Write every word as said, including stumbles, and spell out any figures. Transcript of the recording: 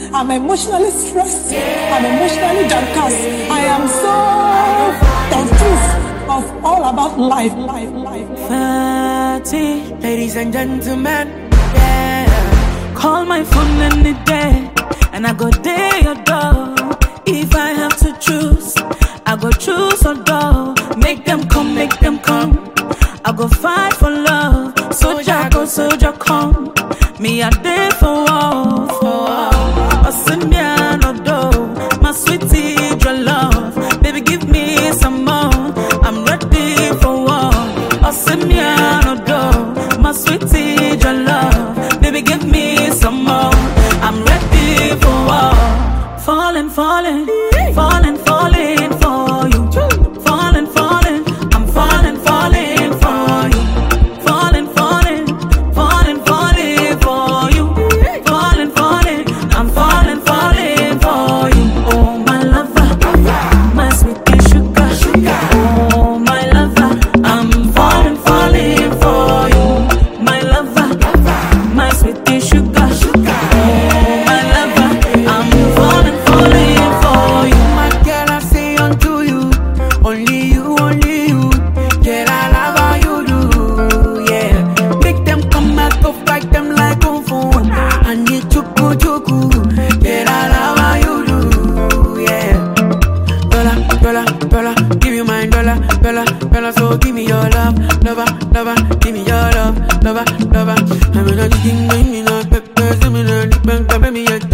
I'm emotionally stressed. I'm emotionally downcast. I am so confused of all about life, life, life. Fatty, ladies and gentlemen, yeah. Call my phone any day, and I go day your door. If I have to choose, I go choose or door. Make them come, make them come. I go fight for love. Soldier go, soldier come. Me a day for war, for war. Osimiano do, my sweetie, your love. Baby, give me some more. I'm ready for war. Osimiano do, my sweetie, your love. Baby, give me some more. I'm ready for war. Falling, falling, falling, falling for you. Falling, falling, I'm falling, falling for you. Falling, falling, falling, falling for you. Falling, falling, I'm falling, falling for you. Oh my lover, my sweetie sugar. Oh my lover, I'm falling, falling for you. My lover, my sweetie sugar. Oh my lover, I'm falling, falling for you. My girl, I say unto you, only you, only you. Girl, I love how you do, yeah. Make them come back, go fight them like kung fu. I need chuku chuku. Girl, I love how you do, yeah. Dollar, dollar, dollar, give you my dollar, dollar, dollar. So give me your love, lover, lover. Give me your love, lover, lover. I'm not thinking, I'm not pepper, I'm not pepper, me.